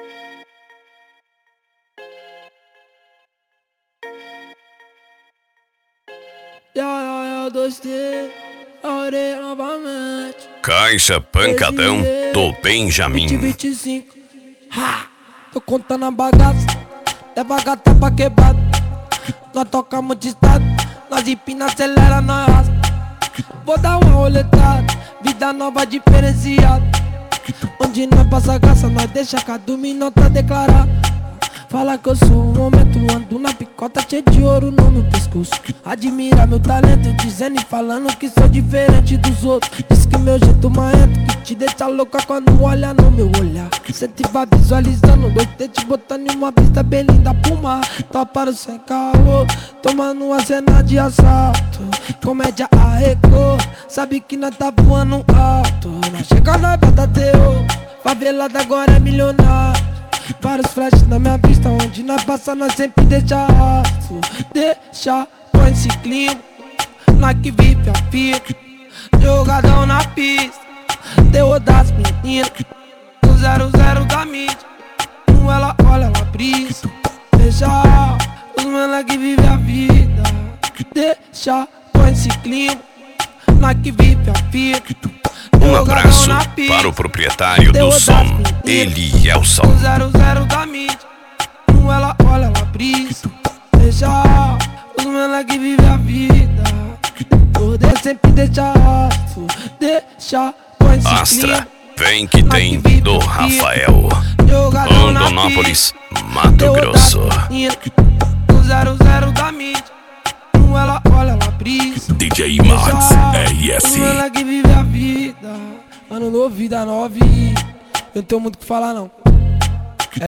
Já, 2T, orei novamente. Caixa Pancadão do Benjamin. 2025, ha! Tô contando a bagaça, leva a gata pra quebrada. Nós tocamos de estado, nós empina, acelera, nós raspa. Vou dar uma roletada, vida nova diferenciada. Onde nós passa graça, nós deixa cada minota declarar. Fala que eu sou um homem, tu ando na picota cheio de ouro no meu pescoço. Admira meu talento, dizendo e falando que sou diferente dos outros. Diz que meu jeito marrento, que te deixa louca quando olha no meu olhar. Cê te vai visualizando, 2T te botando em uma pista bem linda pro mar. Toparam sem caô, tomando uma cena de assalto. Comédia arrecou, sabe que nós tá voando alto. Nós chega na bata teu, favelada agora é milionário. Vários flashes na minha vista, onde nós passa nós sempre deixa rastro. Deixa, põe esse clima, nós que vive a fita. Jogadão na pista, deu das meninas. O 00 da mídia, como ela olha, ela brisa. Deixa, os mano que vive a vida. Deixa, põe esse clima, nós que vive a fita. Um abraço para o proprietário do som, Elielson. O 00 da mídia, como ela olha, ela brisa. Deixa, os mano que vive a vida. Poder sempre deixa rastro. Deixa, põe esse Astra, vem que tem do Rafael, Rondonópolis, Mato Grosso. O 00 da mídia, como ela olha, ela brisa. DJ Max, RS. Ela que vive a vida. Ano novo, vida nova e eu não tenho muito o que falar não.